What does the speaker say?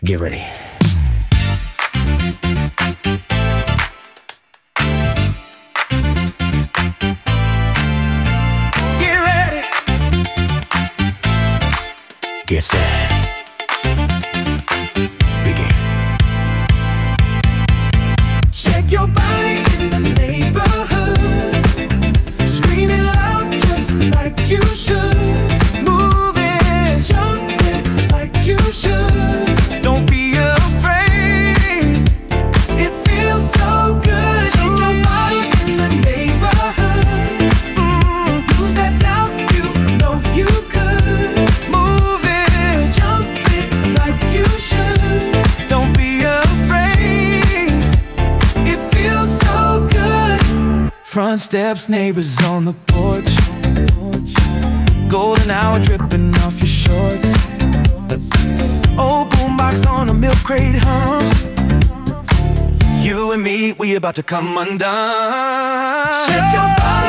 Get ready. Get ready. Get set. Begin. Shake your body in the neighborhood. Scream it loud just like you should. Move it, jump it like you should. Don't be afraid. It feels so good. Shake your body in the neighborhood. Lose that doubt, you know you could. Move it, jump it like you should. Don't be afraid. It feels so good. Front steps, neighbors on the porch. Golden hour dripping off your shorts. Old boombox on a milk crate hums. You and me, we about to come undone. Shake your body.